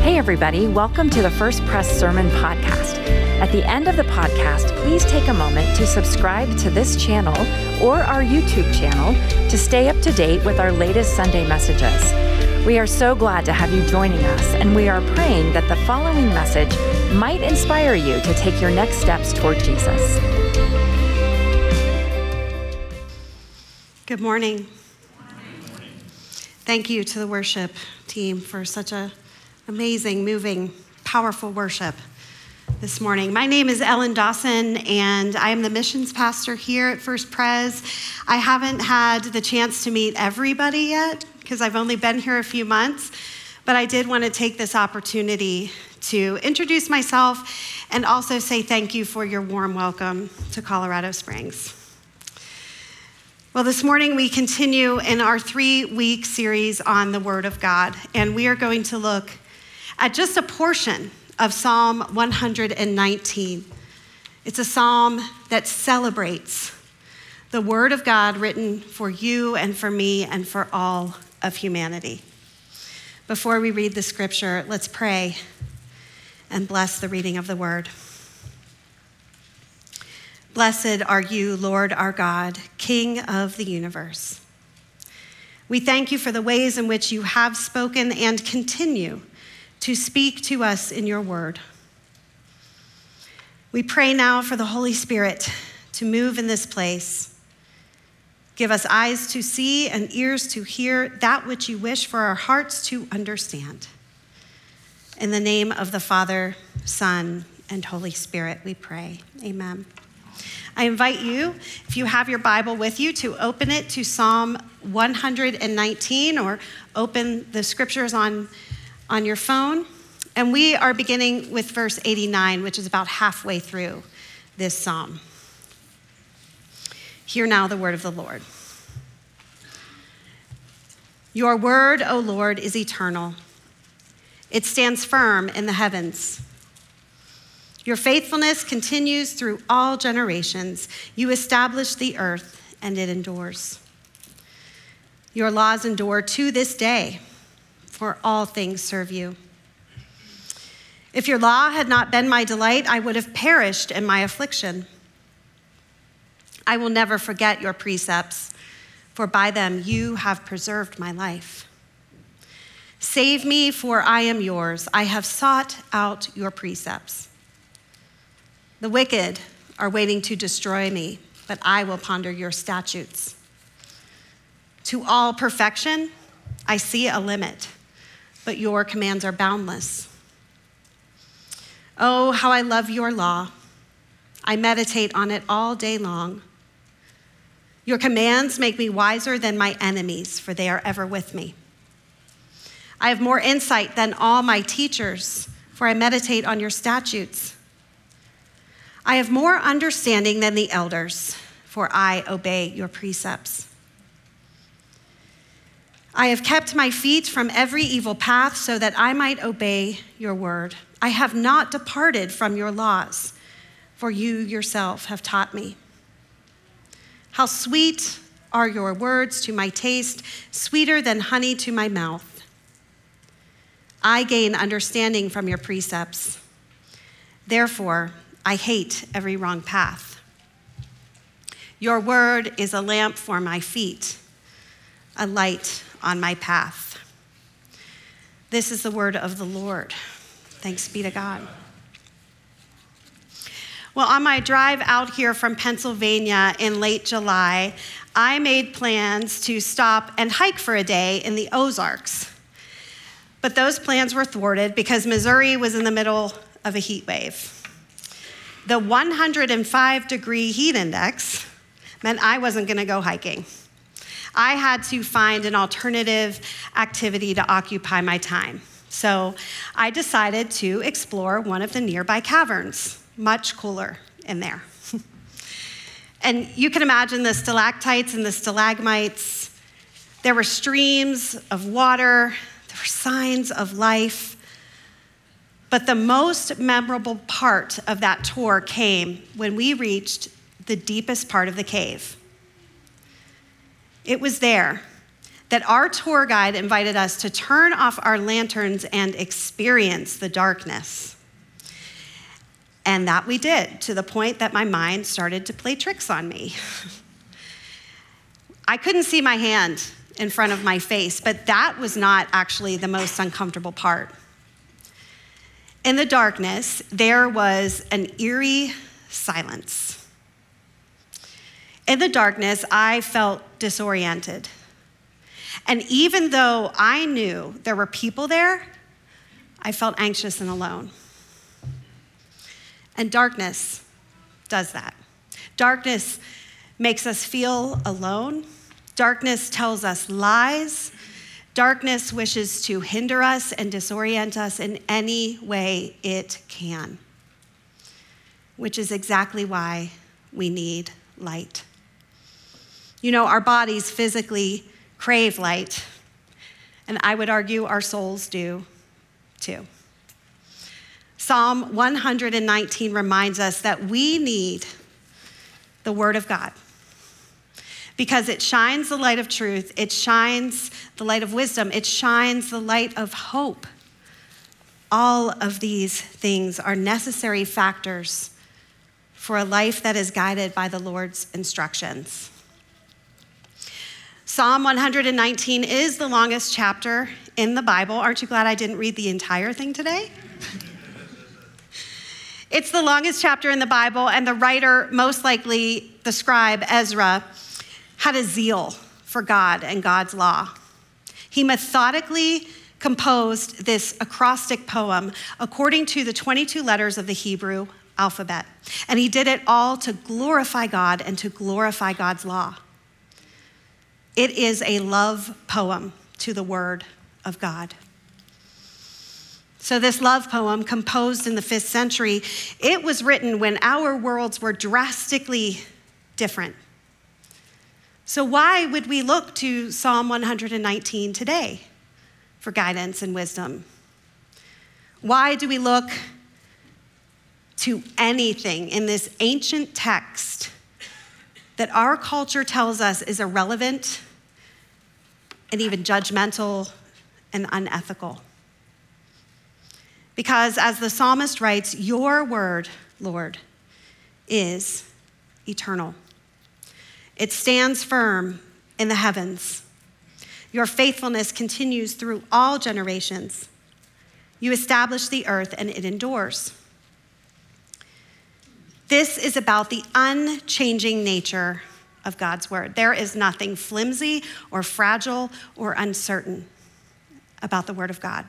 Hey everybody, welcome to the First Press Sermon Podcast. At the end of the podcast, please take a moment to subscribe to this channel or our YouTube channel to stay up to date with our latest Sunday messages. We are so glad to have you joining us, and we are praying that the following message might inspire you to take your next steps toward Jesus. Good morning. Thank you to the worship team for such an amazing, moving, powerful worship this morning. My name is Ellen Dawson, and I am the missions pastor here at First Pres. I haven't had the chance to meet everybody yet because I've only been here a few months, but I did want to take this opportunity to introduce myself and also say thank you for your warm welcome to Colorado Springs. Well, this morning we continue in our 3-week series on the Word of God, and we are going to look at just a portion of Psalm 119. It's a psalm that celebrates the Word of God written for you and for me and for all of humanity. Before we read the scripture, let's pray and bless the reading of the Word. Blessed are you, Lord our God, King of the universe. We thank you for the ways in which you have spoken and continue to speak to us in your word. We pray now for the Holy Spirit to move in this place. Give us eyes to see and ears to hear that which you wish for our hearts to understand. In the name of the Father, Son, and Holy Spirit, we pray. Amen. I invite you, if you have your Bible with you, to open it to Psalm 119 or open the scriptures on your phone. And we are beginning with verse 89, which is about halfway through this psalm. Hear now the word of the Lord. Your word, O Lord, is eternal. It stands firm in the heavens. Your faithfulness continues through all generations. You establish the earth, and it endures. Your laws endure to this day, for all things serve you. If your law had not been my delight, I would have perished in my affliction. I will never forget your precepts, for by them you have preserved my life. Save me, for I am yours. I have sought out your precepts. The wicked are waiting to destroy me, but I will ponder your statutes. To all perfection, I see a limit, but your commands are boundless. Oh, how I love your law. I meditate on it all day long. Your commands make me wiser than my enemies, for they are ever with me. I have more insight than all my teachers, for I meditate on your statutes. I have more understanding than the elders, for I obey your precepts. I have kept my feet from every evil path so that I might obey your word. I have not departed from your laws, for you yourself have taught me. How sweet are your words to my taste, sweeter than honey to my mouth. I gain understanding from your precepts. Therefore, I hate every wrong path. Your word is a lamp for my feet, a light on my path. This is the word of the Lord. Thanks be to God. Well, on my drive out here from Pennsylvania in late July, I made plans to stop and hike for a day in the Ozarks. But those plans were thwarted because Missouri was in the middle of a heat wave. The 105-degree heat index meant I wasn't going to go hiking. I had to find an alternative activity to occupy my time. So I decided to explore one of the nearby caverns, much cooler in there. And you can imagine the stalactites and the stalagmites. There were streams of water. There were signs of life. But the most memorable part of that tour came when we reached the deepest part of the cave. It was there that our tour guide invited us to turn off our lanterns and experience the darkness. And that we did, to the point that my mind started to play tricks on me. I couldn't see my hand in front of my face, but that was not actually the most uncomfortable part. In the darkness, there was an eerie silence. In the darkness, I felt disoriented. And even though I knew there were people there, I felt anxious and alone. And darkness does that. Darkness makes us feel alone. Darkness tells us lies. Darkness wishes to hinder us and disorient us in any way it can, which is exactly why we need light. You know, our bodies physically crave light, and I would argue our souls do too. Psalm 119 reminds us that we need the Word of God because it shines the light of truth, it shines the light of wisdom, it shines the light of hope. All of these things are necessary factors for a life that is guided by the Lord's instructions. Psalm 119 is the longest chapter in the Bible. Aren't you glad I didn't read the entire thing today? It's the longest chapter in the Bible, and the writer, most likely the scribe Ezra, had a zeal for God and God's law. He methodically composed this acrostic poem according to the 22 letters of the Hebrew alphabet. And he did it all to glorify God and to glorify God's law. It is a love poem to the Word of God. So this love poem, composed in the 5th century, it was written when our worlds were drastically different. So why would we look to Psalm 119 today for guidance and wisdom? Why do we look to anything in this ancient text that our culture tells us is irrelevant and even judgmental and unethical? Because as the psalmist writes, your word, Lord, is eternal. It stands firm in the heavens. Your faithfulness continues through all generations. You establish the earth and it endures. This is about the unchanging nature of God's word. There is nothing flimsy or fragile or uncertain about the word of God.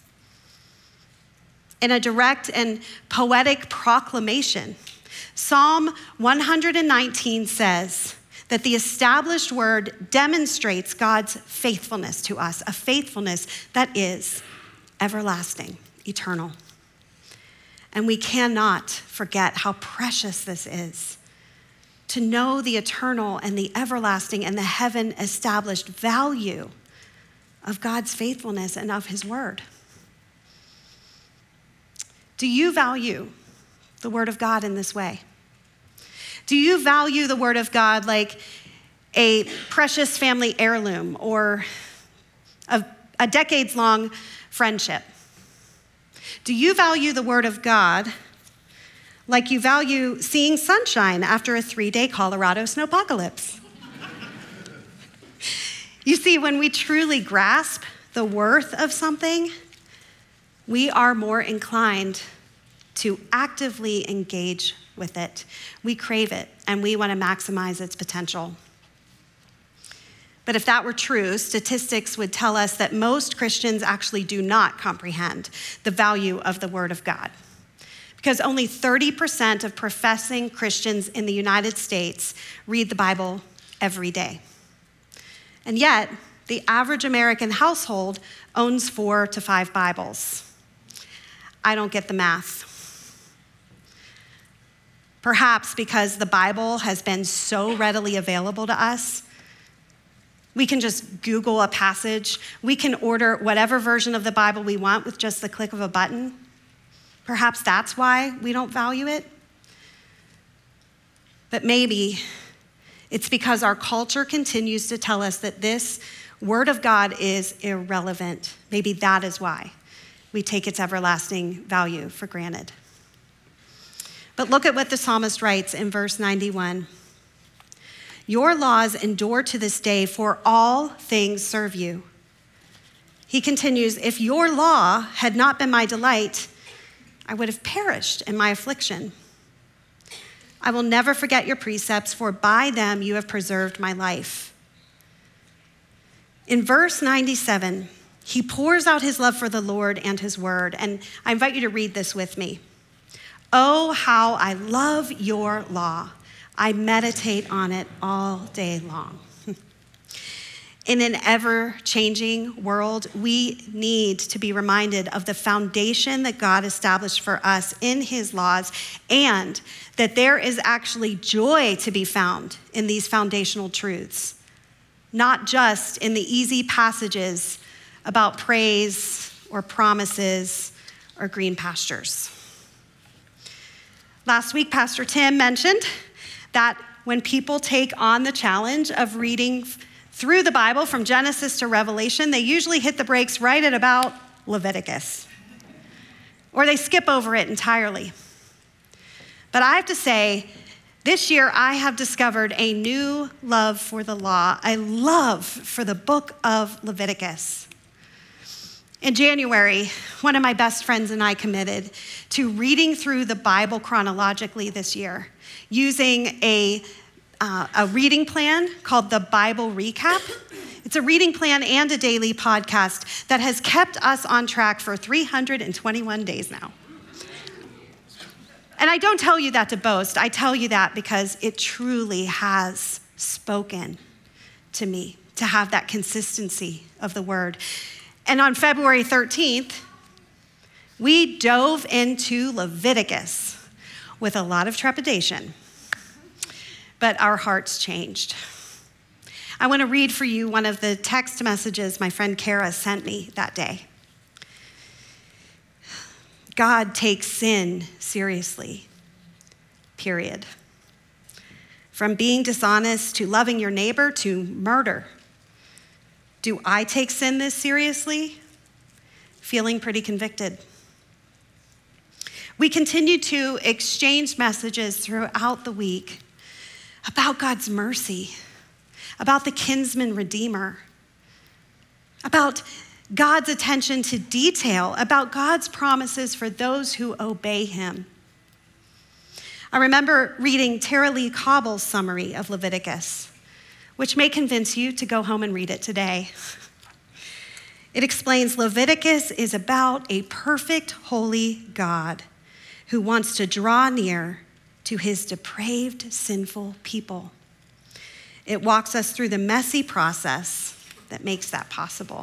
In a direct and poetic proclamation, Psalm 119 says that the established word demonstrates God's faithfulness to us, a faithfulness that is everlasting, eternal. And we cannot forget how precious this is, to know the eternal and the everlasting and the heaven-established value of God's faithfulness and of his word. Do you value the word of God in this way? Do you value the word of God like a precious family heirloom or a decades-long friendship? Do you value the word of God like you value seeing sunshine after a 3-day Colorado snowpocalypse? You see, when we truly grasp the worth of something, we are more inclined to actively engage with it. We crave it, and we want to maximize its potential. But if that were true, statistics would tell us that most Christians actually do not comprehend the value of the Word of God, because only 30% of professing Christians in the United States read the Bible every day. And yet, the average American household owns 4 to 5 Bibles. I don't get the math. Perhaps because the Bible has been so readily available to us, we can just Google a passage. We can order whatever version of the Bible we want with just the click of a button. Perhaps that's why we don't value it. But maybe it's because our culture continues to tell us that this Word of God is irrelevant. Maybe that is why we take its everlasting value for granted. But look at what the psalmist writes in verse 91. Your laws endure to this day, for all things serve you. He continues, if your law had not been my delight, I would have perished in my affliction. I will never forget your precepts, for by them you have preserved my life. In verse 97, he pours out his love for the Lord and his word, and I invite you to read this with me. Oh, how I love your law. I meditate on it all day long. In an ever-changing world, we need to be reminded of the foundation that God established for us in his laws, and that there is actually joy to be found in these foundational truths, not just in the easy passages about praise or promises or green pastures. Last week, Pastor Tim mentioned that when people take on the challenge of reading through the Bible from Genesis to Revelation, they usually hit the brakes right at about Leviticus, or they skip over it entirely. But I have to say, this year I have discovered a new love for the law, a love for the book of Leviticus. In January, one of my best friends and I committed to reading through the Bible chronologically this year, using a reading plan called the Bible Recap. It's a reading plan and a daily podcast that has kept us on track for 321 days now. And I don't tell you that to boast. I tell you that because it truly has spoken to me to have that consistency of the word. And on February 13th, we dove into Leviticus with a lot of trepidation, but our hearts changed. I want to read for you one of the text messages my friend Kara sent me that day. God takes sin seriously, period. From being dishonest to loving your neighbor to murder. Do I take sin this seriously? Feeling pretty convicted. We continued to exchange messages throughout the week about God's mercy, about the kinsman redeemer, about God's attention to detail, about God's promises for those who obey him. I remember reading Tara Lee Cobble's summary of Leviticus, which may convince you to go home and read it today. It explains Leviticus is about a perfect, holy God who wants to draw near to his depraved, sinful people. It walks us through the messy process that makes that possible.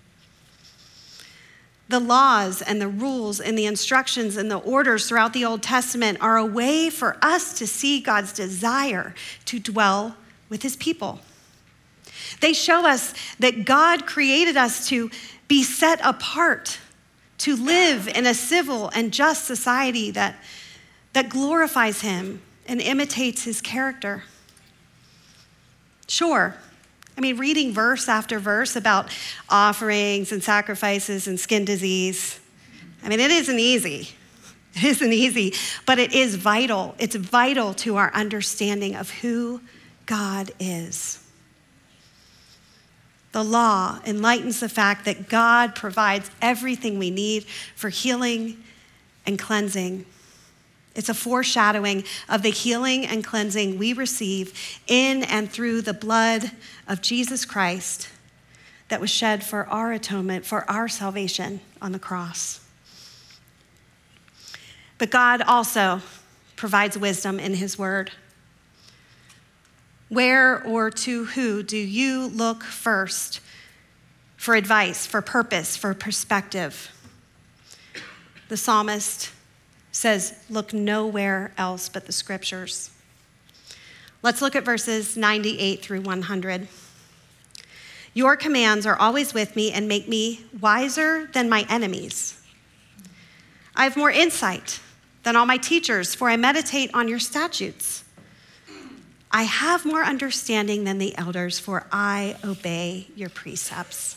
The laws and the rules and the instructions and the orders throughout the Old Testament are a way for us to see God's desire to dwell with his people. They show us that God created us to be set apart, to live in a civil and just society that glorifies him and imitates his character. Sure, reading verse after verse about offerings and sacrifices and skin disease, it isn't easy. It isn't easy, but it is vital. It's vital to our understanding of who God is. The law enlightens the fact that God provides everything we need for healing and cleansing. It's a foreshadowing of the healing and cleansing we receive in and through the blood of Jesus Christ that was shed for our atonement, for our salvation on the cross. But God also provides wisdom in his word. Where or to who do you look first for advice, for purpose, for perspective? The psalmist says, look nowhere else but the scriptures. Let's look at verses 98 through 100. Your commands are always with me and make me wiser than my enemies. I have more insight than all my teachers, for I meditate on your statutes. I have more understanding than the elders, for I obey your precepts.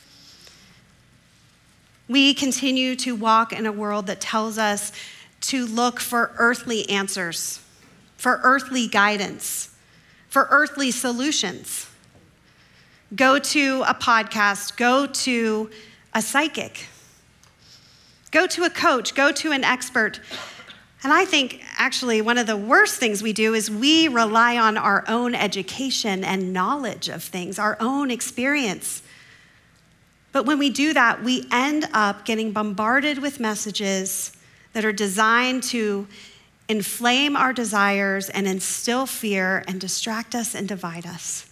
We continue to walk in a world that tells us to look for earthly answers, for earthly guidance, for earthly solutions. Go to a podcast, go to a psychic, go to a coach, go to an expert. And I think actually one of the worst things we do is we rely on our own education and knowledge of things, our own experience. But when we do that, we end up getting bombarded with messages that are designed to inflame our desires and instill fear and distract us and divide us.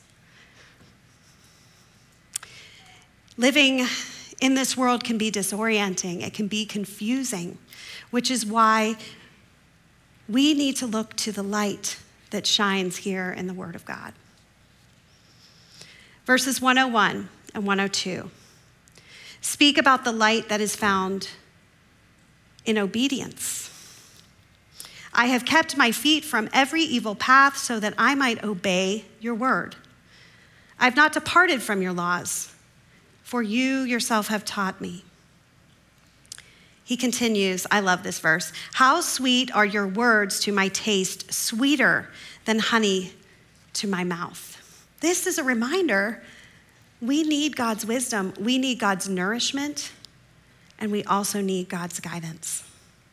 Living in this world can be disorienting. It can be confusing, which is why we need to look to the light that shines here in the Word of God. Verses 101 and 102 speak about the light that is found in obedience. I have kept my feet from every evil path so that I might obey your word. I have not departed from your laws, for you yourself have taught me. He continues, I love this verse. How sweet are your words to my taste, sweeter than honey to my mouth. This is a reminder we need God's wisdom, we need God's nourishment, and we also need God's guidance.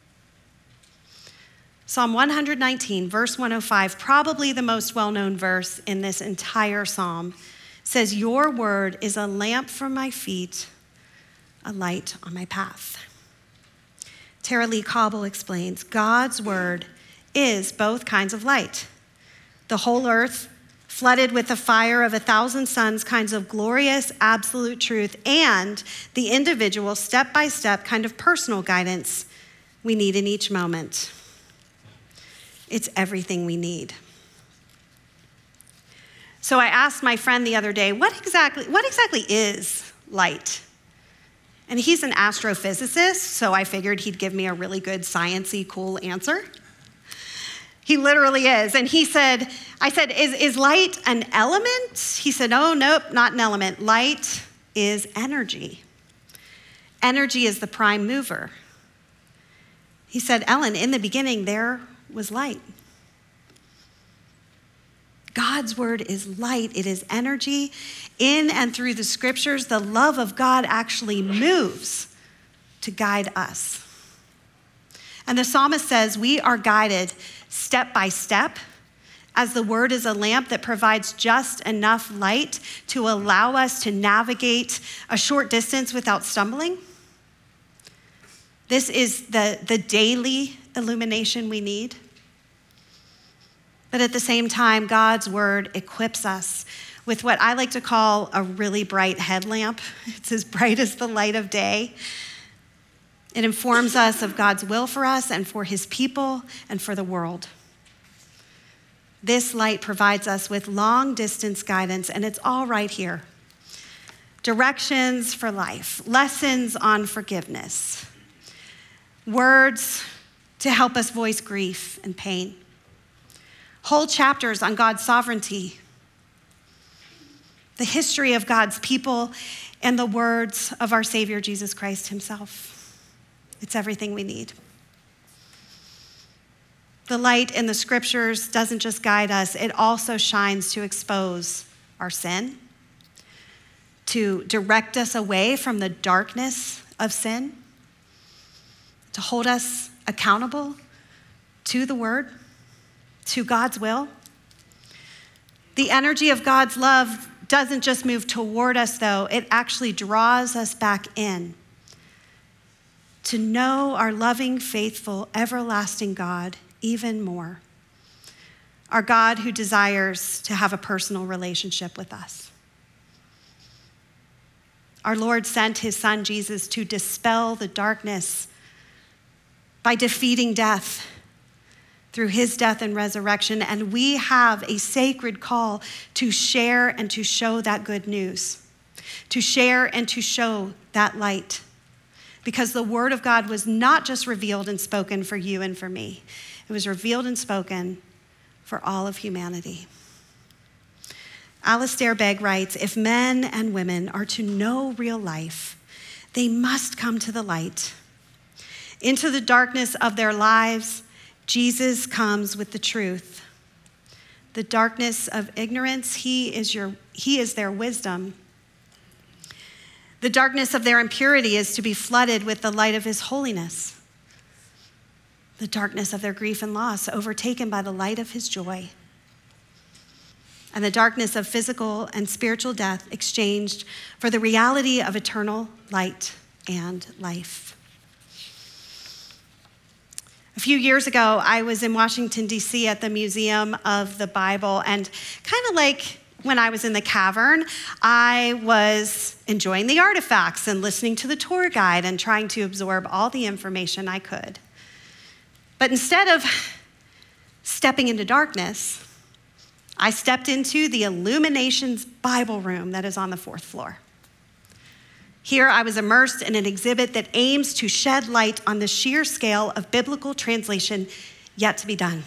Psalm 119, verse 105, probably the most well-known verse in this entire psalm, says, your word is a lamp for my feet, a light on my path. Tara Lee Cobble explains, God's word is both kinds of light. The whole earth, flooded with the fire of 1,000 suns, kinds of glorious, absolute truth, and the individual, step-by-step kind of personal guidance we need in each moment. It's everything we need. So I asked my friend the other day, what exactly is light? And he's an astrophysicist, so I figured he'd give me a really good sciencey, cool answer. He literally is. And I said, is light an element? He said, oh, nope, not an element. Light is energy. Energy is the prime mover. He said, Ellen, in the beginning, there was light. God's word is light. It is energy. In and through the scriptures, the love of God actually moves to guide us. And the psalmist says we are guided step by step, as the word is a lamp that provides just enough light to allow us to navigate a short distance without stumbling. This is the daily illumination we need. But at the same time, God's word equips us with what I like to call a really bright headlamp. It's as bright as the light of day. It informs us of God's will for us and for his people and for the world. This light provides us with long distance guidance, and it's all right here. Directions for life, lessons on forgiveness, words to help us voice grief and pain, whole chapters on God's sovereignty, the history of God's people, and the words of our Savior, Jesus Christ himself. It's everything we need. The light in the scriptures doesn't just guide us, it also shines to expose our sin, to direct us away from the darkness of sin, to hold us accountable to the word, to God's will. The energy of God's love doesn't just move toward us, though, it actually draws us back in to know our loving, faithful, everlasting God even more. Our God who desires to have a personal relationship with us. Our Lord sent his son Jesus to dispel the darkness by defeating death through his death and resurrection, and we have a sacred call to share and to show that good news, to share and to show that light, because the word of God was not just revealed and spoken for you and for me. It was revealed and spoken for all of humanity. Alistair Begg writes, if men and women are to know real life, they must come to the light. Into the darkness of their lives, Jesus comes with the truth. The darkness of ignorance, he is their wisdom. The darkness of their impurity is to be flooded with the light of his holiness. The darkness of their grief and loss overtaken by the light of his joy. And the darkness of physical and spiritual death exchanged for the reality of eternal light and life. A few years ago, I was in Washington, D.C. at the Museum of the Bible, and kind of like when I was in the cavern, I was enjoying the artifacts and listening to the tour guide and trying to absorb all the information I could. But instead of stepping into darkness, I stepped into the Illuminations Bible room that is on the 4th floor. Here I was immersed in an exhibit that aims to shed light on the sheer scale of biblical translation yet to be done.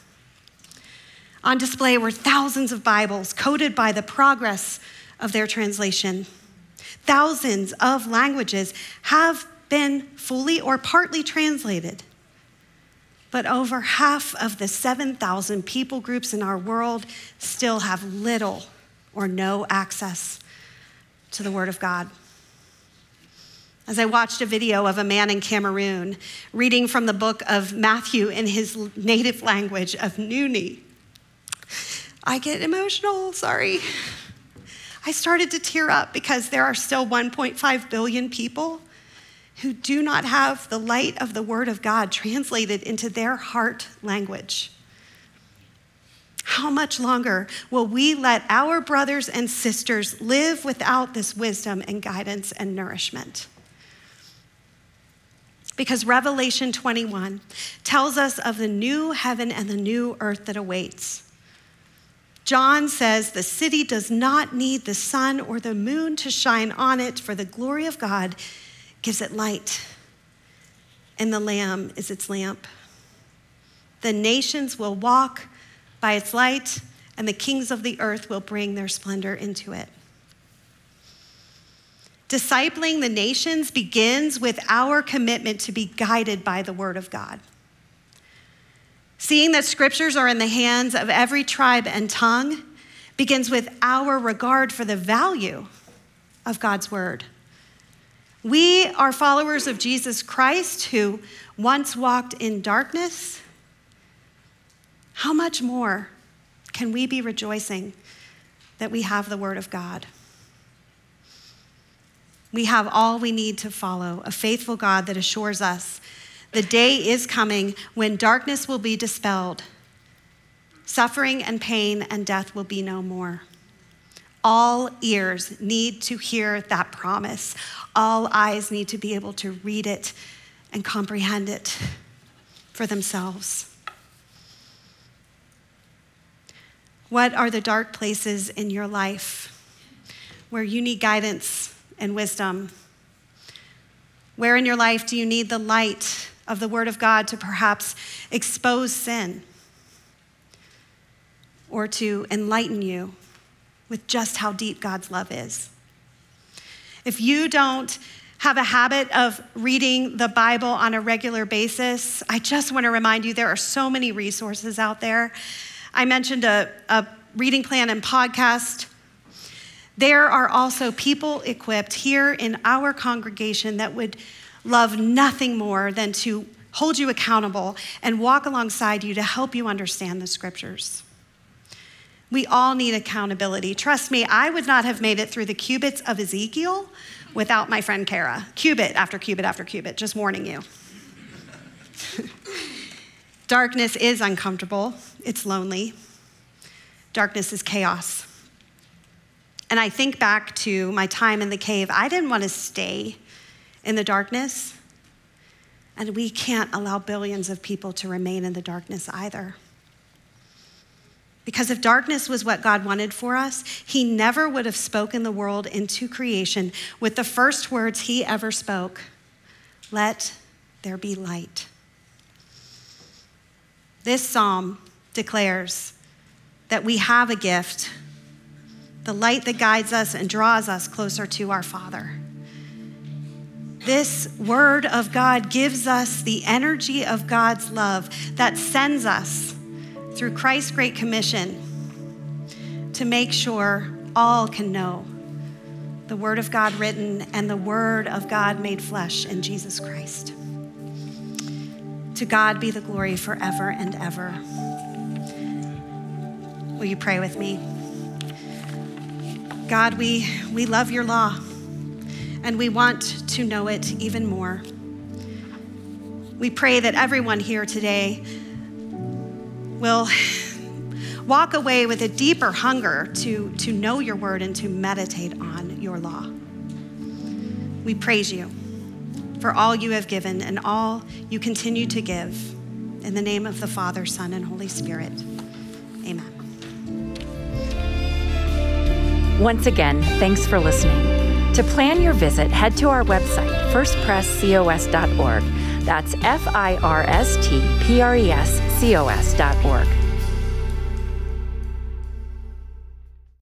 On display were thousands of Bibles coded by the progress of their translation. Thousands of languages have been fully or partly translated. But over half of the 7,000 people groups in our world still have little or no access to the Word of God. As I watched a video of a man in Cameroon reading from the book of Matthew in his native language of Nuni, I get emotional, sorry. I started to tear up because there are still 1.5 billion people who do not have the light of the Word of God translated into their heart language. How much longer will we let our brothers and sisters live without this wisdom and guidance and nourishment? Because Revelation 21 tells us of the new heaven and the new earth that awaits. John says the city does not need the sun or the moon to shine on it, for the glory of God gives it light, and the Lamb is its lamp. The nations will walk by its light, and the kings of the earth will bring their splendor into it. Discipling the nations begins with our commitment to be guided by the Word of God. Seeing that scriptures are in the hands of every tribe and tongue begins with our regard for the value of God's Word. We are followers of Jesus Christ who once walked in darkness. How much more can we be rejoicing that we have the Word of God? We have all we need to follow, a faithful God that assures us the day is coming when darkness will be dispelled, suffering and pain and death will be no more. All ears need to hear that promise. All eyes need to be able to read it and comprehend it for themselves. What are the dark places in your life where you need guidance and wisdom? Where in your life do you need the light of the Word of God to perhaps expose sin or to enlighten you with just how deep God's love is? If you don't have a habit of reading the Bible on a regular basis, I just want to remind you there are so many resources out there. I mentioned a reading plan and podcast. There are also people equipped here in our congregation that would love nothing more than to hold you accountable and walk alongside you to help you understand the scriptures. We all need accountability. Trust me, I would not have made it through the cubits of Ezekiel without my friend Kara. Cubit after cubit after cubit, just warning you. Darkness is uncomfortable. It's lonely. Darkness is chaos. And I think back to my time in the cave. I didn't want to stay in the darkness. And we can't allow billions of people to remain in the darkness either. Because if darkness was what God wanted for us, he never would have spoken the world into creation with the first words he ever spoke, "Let there be light." This psalm declares that we have a gift, the light that guides us and draws us closer to our Father. This word of God gives us the energy of God's love that sends us through Christ's Great Commission to make sure all can know the word of God written and the word of God made flesh in Jesus Christ. To God be the glory forever and ever. Will you pray with me? God, we love your law, and we want to know it even more. We pray that everyone here today will walk away with a deeper hunger to know your word and to meditate on your law. We praise you for all you have given and all you continue to give. In the name of the Father, Son, and Holy Spirit, amen. Once again, thanks for listening. To plan your visit, head to our website, firstpresscos.org. That's firstpresscos.org.